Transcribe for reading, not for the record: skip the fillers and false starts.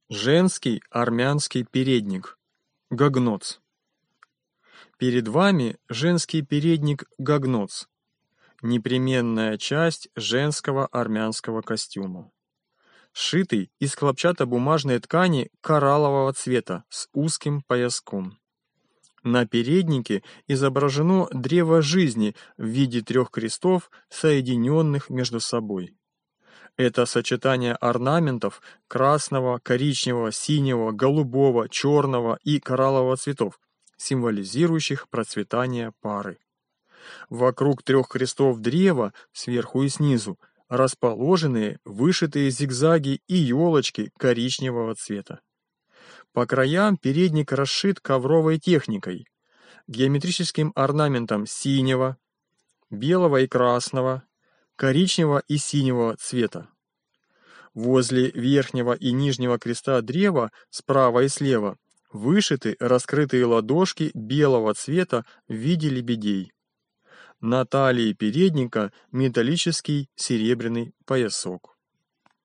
Женский армянский передник. Гагноц. Перед вами женский передник гагноц. Непременная часть женского армянского костюма. Сшитый из хлопчатобумажной ткани кораллового цвета с узким пояском. На переднике изображено древо жизни в виде 3 крестов, соединенных между собой. Это сочетание орнаментов красного, коричневого, синего, голубого, черного и кораллового цветов, символизирующих процветание пары. Вокруг 3 крестов древа, сверху и снизу, расположены вышитые зигзаги и елочки коричневого цвета. По краям передник расшит ковровой техникой, геометрическим орнаментом синего, белого и красного, коричневого и синего цвета. Возле верхнего и нижнего креста древа справа и слева вышиты раскрытые ладошки белого цвета в виде лебедей. На талии передника металлический серебряный поясок.